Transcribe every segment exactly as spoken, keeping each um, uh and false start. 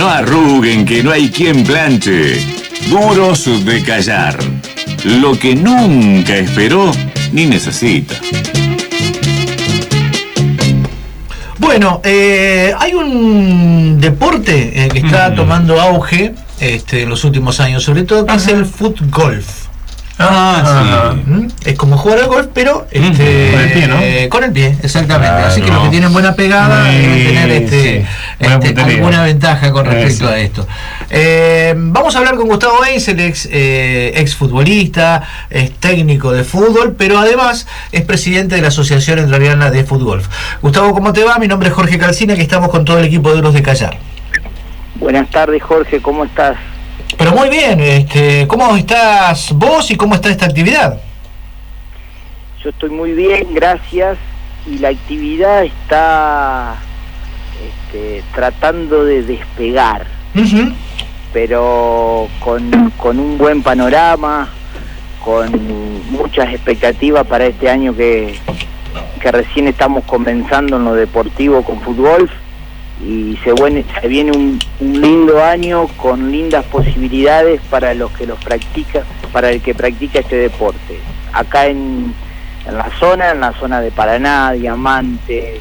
No arruguen, que no hay quien planche. Duros de callar. Lo que nunca esperó ni necesita. Bueno, eh, hay un deporte eh, que está mm. tomando auge este, en los últimos años, sobre todo, que Ajá. es el fútgolf. Ah, sí. Es como jugar al golf, pero este, con el pie, ¿no? Eh, con el pie, exactamente. Claro. Así que los que tienen buena pegada sí, deben tener este, sí. este, alguna ventaja con respecto sí. a esto. Eh, vamos a hablar con Gustavo Eins, el ex, eh, ex futbolista, es técnico de fútbol, pero además es presidente de la Asociación Entrerriana de Fútbol. Gustavo, ¿cómo te va? Mi nombre es Jorge Calcina, que estamos con todo el equipo de Duros de Callar. Buenas tardes, Jorge, ¿cómo estás? Pero muy bien, este, ¿cómo estás vos y cómo está esta actividad? Yo estoy muy bien, gracias, y la actividad está este, tratando de despegar, uh-huh. pero con, con un buen panorama, con muchas expectativas para este año que, que recién estamos comenzando en lo deportivo con fútbol. Y se, buen, se viene un, un lindo año con lindas posibilidades para los que los practica, para el que practica este deporte. Acá en, en la zona, en la zona de Paraná, Diamante,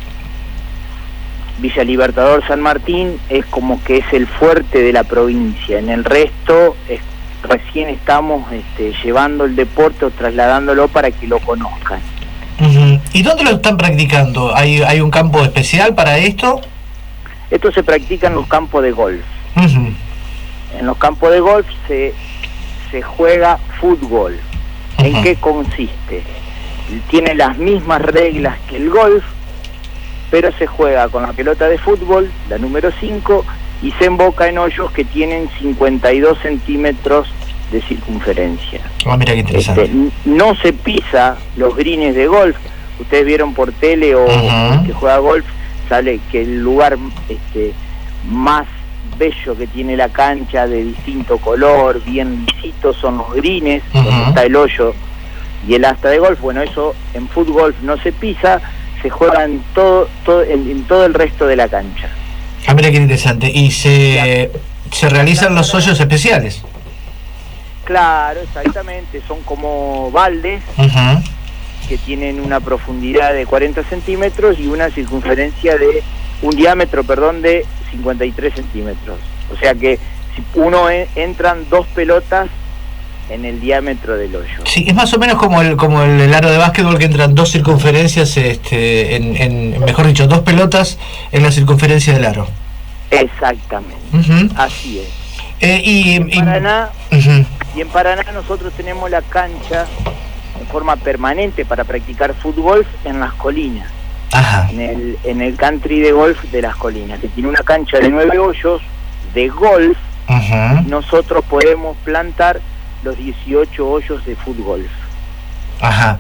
Villa Libertador, San Martín, es como que es el fuerte de la provincia. En el resto, es, recién estamos este, llevando el deporte o trasladándolo para que lo conozcan. Uh-huh. ¿Y dónde lo están practicando? ¿Hay, hay un campo especial para esto? Esto se practica en los campos de golf. Uh-huh. En los campos de golf se, se juega fútbol. Uh-huh. ¿En qué consiste? Tiene las mismas reglas que el golf, pero se juega con la pelota de fútbol, la número cinco, y se emboca en hoyos que tienen cincuenta y dos centímetros de circunferencia. Oh, mira qué interesante. Este, no se pisa los greens de golf. Ustedes vieron por tele o uh-huh. que juega golf, sale que el lugar este, más bello que tiene la cancha, de distinto color, bien lisito, son los greens, uh-huh. donde está el hoyo y el asta de golf. Bueno, eso en fútbol no se pisa, se juega en todo, todo en, en todo el resto de la cancha. Ah, mira qué interesante. ¿Y se, se realizan los hoyos especiales? Claro, exactamente, son como baldes, uh-huh. que tienen una profundidad de cuarenta centímetros y una circunferencia de, un diámetro, perdón, de cincuenta y tres centímetros. O sea que si uno en, entran dos pelotas en el diámetro del hoyo. Sí, es más o menos como el como el, el aro de básquetbol, que entran dos circunferencias, este, en, en mejor dicho, dos pelotas en la circunferencia del aro. Exactamente, uh-huh. así es. Eh, y, en y, Paraná, uh-huh. y en Paraná nosotros tenemos la cancha en forma permanente para practicar fútbol en las colinas. Ajá. En el, en el country de golf de las colinas, que tiene una cancha de nueve hoyos de golf. Uh-huh. Nosotros podemos plantar los dieciocho hoyos de fútbol. Ajá.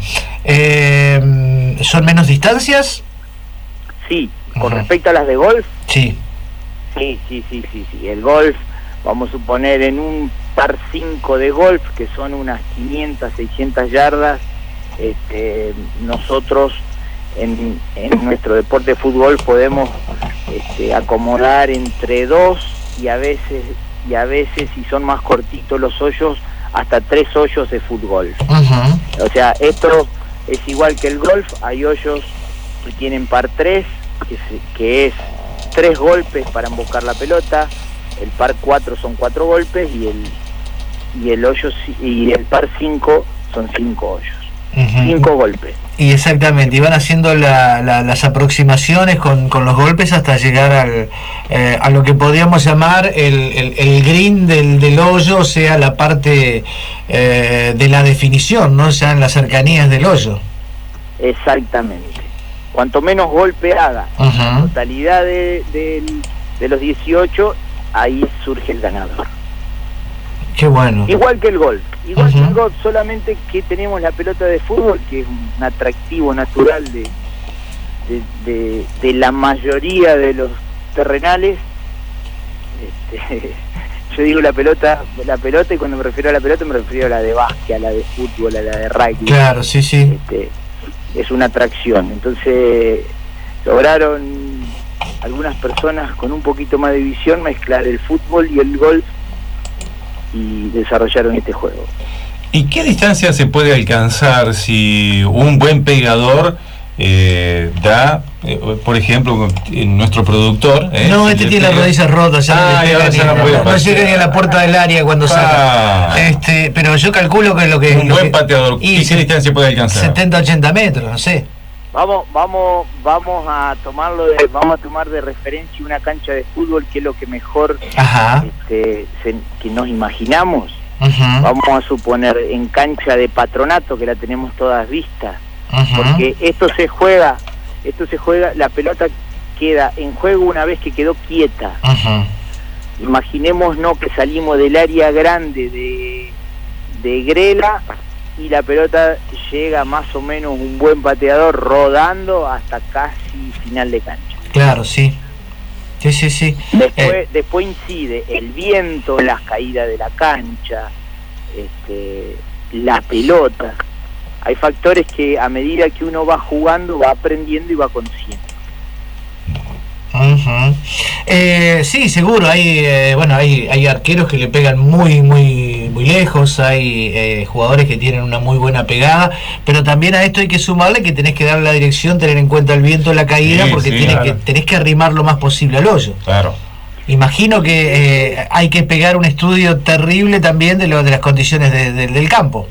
Eh, ¿Son menos distancias? Sí, con uh-huh. respecto a las de golf. Sí. Sí, sí, sí, sí, sí. El golf, vamos a suponer, en un par cinco de golf, que son unas quinientas, seiscientas yardas, este, nosotros en, en nuestro deporte de fútbol podemos este, acomodar entre dos y a veces, y a veces si son más cortitos los hoyos, hasta tres hoyos de fútbol. Uh-huh. O sea, esto es igual que el golf, hay hoyos que tienen par tres, que, se, que es tres golpes para embocar la pelota, el par cuatro son cuatro golpes y el y el hoyo y el par cinco son cinco hoyos, uh-huh. cinco golpes. Y exactamente, y van haciendo la, la, las aproximaciones con, con los golpes hasta llegar al, eh, a lo que podríamos llamar el, el, el green del, del hoyo, o sea, la parte eh, de la definición, ¿no? O sea, en las cercanías del hoyo. Exactamente. Cuanto menos golpe haga, uh-huh. la totalidad de, de, de los dieciocho, ahí surge el ganador. Qué bueno. Igual que el golf, igual uh-huh. que el golf, solamente que tenemos la pelota de fútbol, que es un atractivo natural de, de, de, de la mayoría de los terrenales. Este, yo digo la pelota, la pelota, y cuando me refiero a la pelota me refiero a la de básquet, a la de fútbol, a la de rugby. Claro, sí, sí. Este, es una atracción. Entonces lograron algunas personas con un poquito más de visión mezclar el fútbol y el golf y desarrollaron este juego. ¿Y qué distancia se puede alcanzar si un buen pegador eh, da, eh, por ejemplo, nuestro productor? Eh, no, si este tiene pega... las rodillas rotas, ya ah, no, le pega ni, no, no, no llega ni a la puerta del área cuando ah. saca. Este, pero yo calculo que lo que... Un lo buen que, pateador, ¿y qué se, distancia puede alcanzar? setenta a ochenta metros, no sé. Vamos, vamos, vamos a tomarlo de, vamos a tomar de referencia una cancha de fútbol que es lo que mejor este, se, que nos imaginamos. Uh-huh. Vamos a suponer en cancha de Patronato, que la tenemos todas vistas, uh-huh. porque esto se juega, esto se juega, la pelota queda en juego una vez que quedó quieta. Uh-huh. Imaginémonos que salimos del área grande de, de Grela y la pelota llega más o menos un buen pateador rodando hasta casi final de cancha. Claro, sí. Sí, sí, sí. Después, eh. después incide el viento, las caídas de la cancha, este, la pelota. Hay factores que a medida que uno va jugando va aprendiendo y va conociendo. Uh-huh. eh, sí, seguro. Hay, eh, bueno, hay, hay arqueros que le pegan muy, muy, muy lejos. Hay eh, jugadores que tienen una muy buena pegada. Pero también a esto hay que sumarle que tenés que dar la dirección, tener en cuenta el viento, la caída, sí, porque sí, tenés, claro. que, tenés que arrimar lo más posible al hoyo. Claro. Imagino que eh, hay que pegar un estudio terrible también de lo de las condiciones de, de, del campo.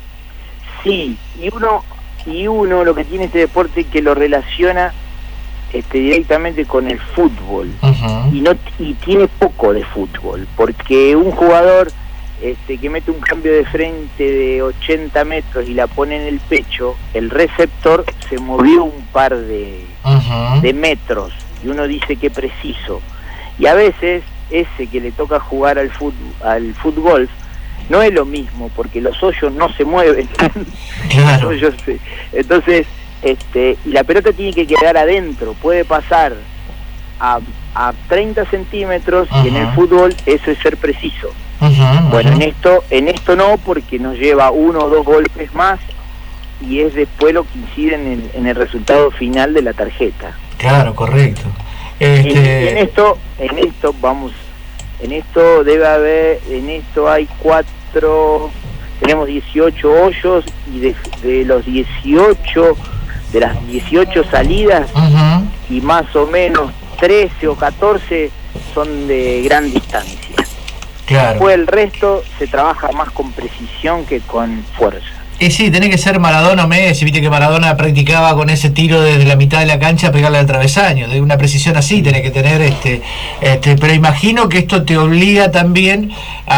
Sí, y uno, y uno lo que tiene este deporte que lo relaciona Este, directamente con el fútbol. Uh-huh. y no y tiene poco de fútbol, porque un jugador este, que mete un cambio de frente de ochenta metros y la pone en el pecho, el receptor se movió un par de, uh-huh. de metros y uno dice que preciso, y a veces ese que le toca jugar al fútbol, al fútbol no es lo mismo, porque los hoyos no se mueven. Claro. Los hoyos se, entonces Este, y la pelota tiene que quedar adentro, puede pasar a, a treinta centímetros, uh-huh. y en el fútbol eso es ser preciso. Uh-huh, bueno, uh-huh. en esto en esto no, porque nos lleva uno o dos golpes más y es después lo que incide en el, en el resultado final de la tarjeta. Claro, correcto. Este... En, en esto, en esto vamos, en esto debe haber, en esto hay cuatro, tenemos dieciocho hoyos y de, de los dieciocho de las dieciocho salidas, uh-huh. y más o menos trece o catorce son de gran distancia. Claro. Después el resto se trabaja más con precisión que con fuerza. Eh, sí, tenés que ser Maradona o Messi, viste que Maradona practicaba con ese tiro desde la mitad de la cancha pegarle al travesaño, de una precisión así tenés que tener, este, este, pero imagino que esto te obliga también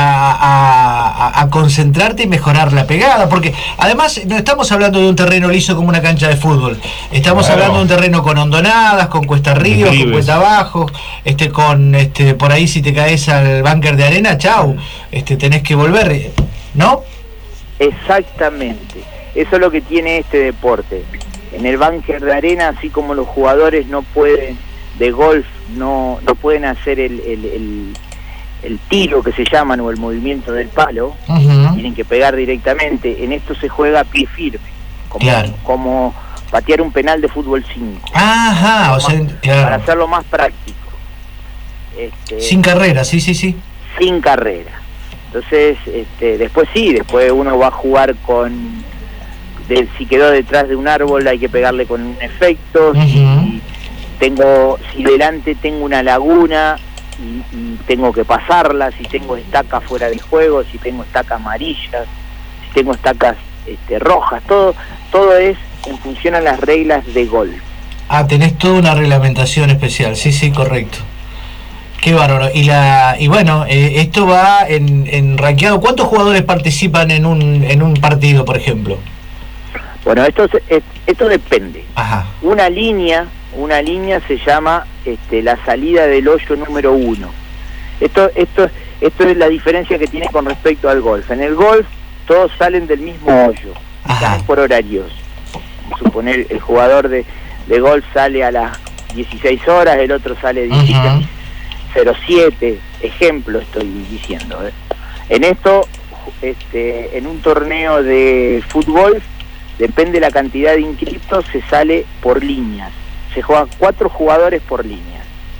a, a, a concentrarte y mejorar la pegada, porque además no estamos hablando de un terreno liso como una cancha de fútbol, estamos claro. hablando de un terreno con hondonadas, con cuesta arriba, con cuesta abajo, este, con, este, por ahí si te caes al búnker de arena, chau, este, tenés que volver, ¿no? Exactamente, eso es lo que tiene este deporte. En el búnker de arena, así como los jugadores no pueden, de golf, no, no pueden hacer el, el, el, el tiro que se llaman o el movimiento del palo, uh-huh. tienen que pegar directamente. En esto se juega a pie firme, como, claro. como patear un penal de fútbol cinco. Ajá, o sea, más, claro. para hacerlo más práctico. Este, sin carrera, sí, sí, sí. Sin carrera. Entonces, este, después sí, después uno va a jugar con, de, si quedó detrás de un árbol hay que pegarle con un efecto, uh-huh. si tengo, si delante tengo una laguna y, y tengo que pasarla, si tengo estacas fuera de juego, si tengo estacas amarillas, si tengo estacas este, rojas, todo, todo es en función a las reglas de golf. Ah, tenés toda una reglamentación especial, sí, sí, correcto. Qué bárbaro. Y la y bueno, eh, esto va en, en rankeado. ¿Cuántos jugadores participan en un en un partido, por ejemplo? Bueno, esto es, esto depende. Ajá. Una línea, una línea se llama este, la salida del hoyo número uno. Esto esto esto es la diferencia que tiene con respecto al golf. En el golf todos salen del mismo hoyo, salen por horarios. Suponer el jugador de, de golf sale a las dieciséis horas, el otro sale a diecisiete. Uh-huh. cero siete, ejemplo estoy diciendo. ¿eh? En esto, este, en un torneo de fútbol, depende de la cantidad de inscriptos, se sale por líneas. Se juegan cuatro jugadores por líneas.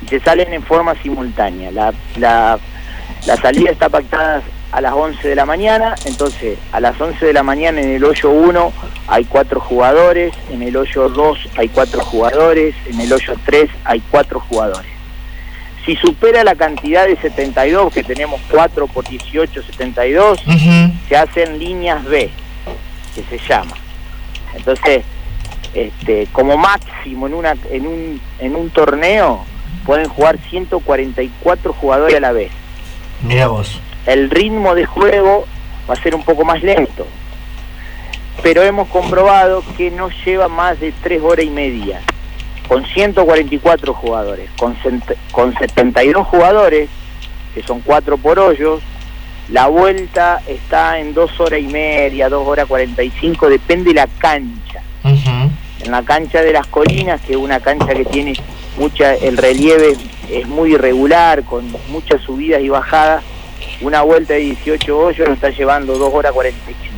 y se salen en forma simultánea. La, la, la salida está pactada a las once de la mañana, entonces a las once de la mañana en el hoyo uno hay cuatro jugadores, en el hoyo dos hay cuatro jugadores, en el hoyo tres hay cuatro jugadores. Si supera la cantidad de setenta y dos, que tenemos cuatro por dieciocho, setenta y dos, uh-huh. se hacen líneas B, que se llama. Entonces, este, como máximo en una en un en un torneo pueden jugar ciento cuarenta y cuatro jugadores a la vez. Mira vos. El ritmo de juego va a ser un poco más lento, pero hemos comprobado que no lleva más de tres horas y media, con ciento cuarenta y cuatro jugadores, con, con setenta y dos jugadores, que son cuatro por hoyos. La vuelta está en dos horas y media, dos horas cuarenta y cinco, depende de la cancha. Uh-huh. En la cancha de las Colinas, que es una cancha que tiene mucha, el relieve es muy irregular, con muchas subidas y bajadas, una vuelta de dieciocho hoyos nos está llevando dos horas cuarenta y cinco.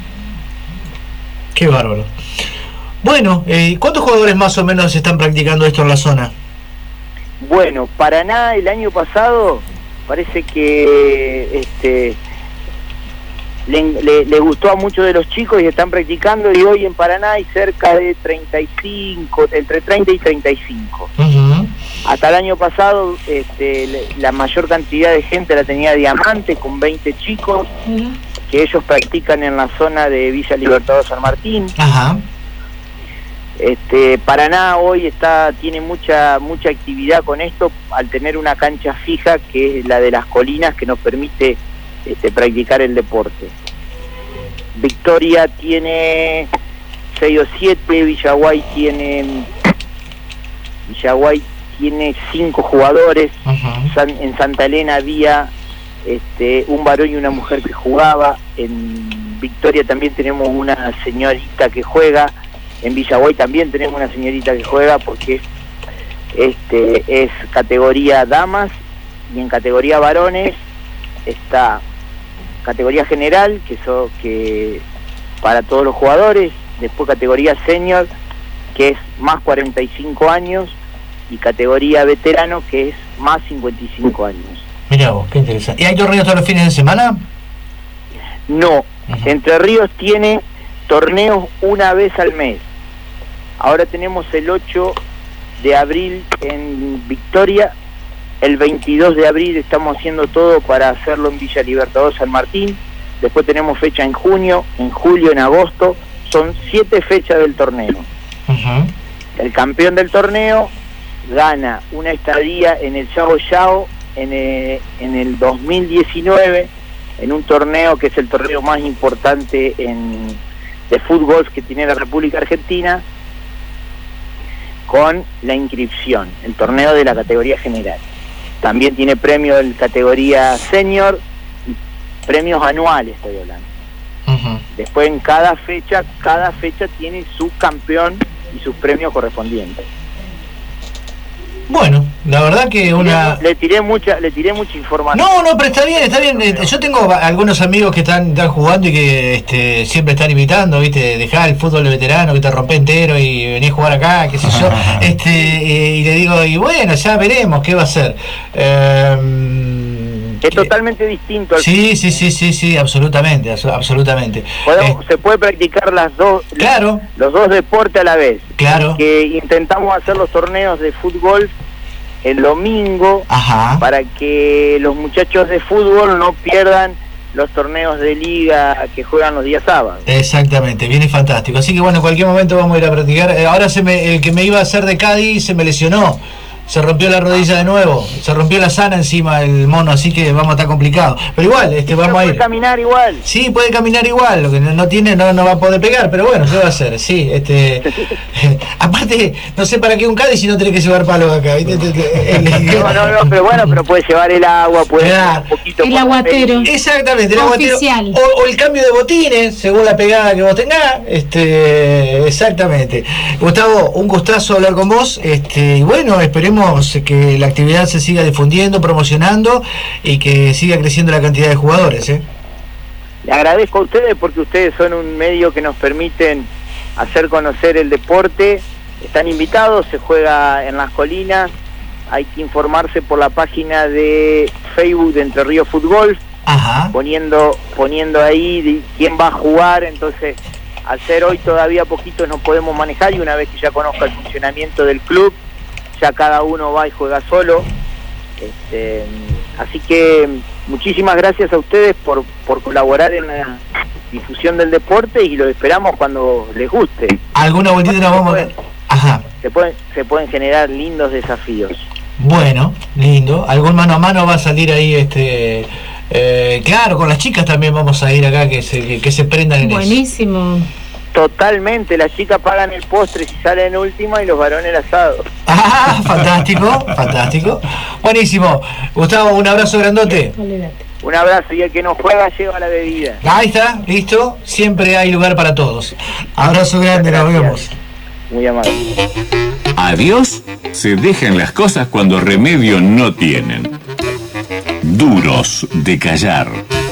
Qué bárbaro. Bueno, eh, ¿cuántos jugadores más o menos están practicando esto en la zona? Bueno, Paraná el año pasado parece que este le, le, le gustó a muchos de los chicos y están practicando, y hoy en Paraná hay cerca de treinta y cinco, entre treinta y treinta y cinco. Uh-huh. Hasta el año pasado este, la mayor cantidad de gente la tenía Diamante, con veinte chicos, uh-huh. que ellos practican en la zona de Villa Libertador San Martín. Uh-huh. Este, Paraná hoy está tiene mucha mucha actividad con esto, al tener una cancha fija que es la de las Colinas, que nos permite este, practicar el deporte. Victoria tiene seis o siete, Villaguay tiene Villaguay tiene cinco jugadores. Uh-huh. San, en Santa Elena había este, un varón y una mujer que jugaba. En Victoria también tenemos una señorita que juega. En Villaguay también tenemos una señorita que juega, porque este es categoría damas, y en categoría varones está categoría general, que son que para todos los jugadores, después categoría senior, que es más cuarenta y cinco años, y categoría veterano, que es más cincuenta y cinco años. Mirá vos, qué interesante. ¿Y hay torneos todos los fines de semana? No, uh-huh. Entre Ríos tiene torneos una vez al mes. Ahora tenemos el ocho de abril en Victoria, el veintidós de abril estamos haciendo todo para hacerlo en Villa Libertador San Martín, después tenemos fecha en junio, en julio, en agosto, son siete fechas del torneo. Uh-huh. El campeón del torneo gana una estadía en el Yao Yao en el, en el dos mil diecinueve, en un torneo que es el torneo más importante en, de fútbol que tiene la República Argentina, con la inscripción, el torneo de la categoría general. También tiene premios en categoría senior, premios anuales estoy hablando. Uh-huh. Después en cada fecha, cada fecha tiene su campeón y sus premios correspondientes. Bueno, la verdad que una... Le tiré mucha, le tiré mucha información. No, no, pero está bien, está bien. Yo tengo algunos amigos que están, están jugando y que este, siempre están invitando, viste, dejá el fútbol de veterano que te rompe entero y venís a jugar acá, qué sé yo. este Y le digo, y bueno, ya veremos qué va a ser. Eh, es totalmente distinto al sí, sí, sí, sí, sí, absolutamente, absolutamente. Podemos, eh, se puede practicar las dos, claro, los dos deportes a la vez. Claro. Que intentamos hacer los torneos de fútbol el domingo. Ajá. Para que los muchachos de fútbol no pierdan los torneos de liga que juegan los días sábados. Exactamente, viene fantástico. Así que bueno, en cualquier momento vamos a ir a practicar. Ahora se me, el que me iba a hacer de Cádiz se me lesionó. Se rompió la rodilla de nuevo, se rompió la sana encima el mono, así que vamos a estar complicados. Pero igual, este vamos a ir. Puede caminar igual. Sí, puede caminar igual, lo que no, no tiene, no, no va a poder pegar, pero bueno, ¿qué va a hacer? Sí, este aparte, no sé para qué un Cádiz si no tenés que llevar palos acá, ¿viste? No, no, no, pero bueno, pero puede llevar el agua, puede claro. un poquito el aguatero. Exactamente, el aguatero. O, o el cambio de botines, según la pegada que vos tengas. Este, exactamente. Gustavo, un gustazo hablar con vos. Este, y bueno, esperemos que la actividad se siga difundiendo, promocionando y que siga creciendo la cantidad de jugadores, ¿eh? Le agradezco a ustedes porque ustedes son un medio que nos permiten hacer conocer el deporte. Están invitados, se juega en las Colinas hay que informarse por la página de Facebook de Entre Ríos Fútbol, Ajá. poniendo poniendo ahí de quién va a jugar. Entonces, al ser hoy todavía poquitos no podemos manejar, y una vez que ya conozca el funcionamiento del club, ya cada uno va y juega solo. Este, así que muchísimas gracias a ustedes por, por colaborar en la difusión del deporte, y lo esperamos cuando les guste. ¿Alguna vueltita nos vamos a... Ajá. Se pueden, se pueden generar lindos desafíos. Bueno, lindo. Algún mano a mano va a salir ahí, este... Eh, claro, con las chicas también vamos a ir acá, que se, que se prendan en Buenísimo. eso. Totalmente, las chicas pagan el postre si salen última, y los varones el asado. Ah, fantástico, fantástico. Buenísimo. Gustavo, un abrazo grandote. Un abrazo, y el que no juega lleva la bebida. Ahí está, listo. Siempre hay lugar para todos. Abrazo grande, nos vemos. Muy amable. Adiós se dejan las cosas cuando remedio no tienen. Duros de callar.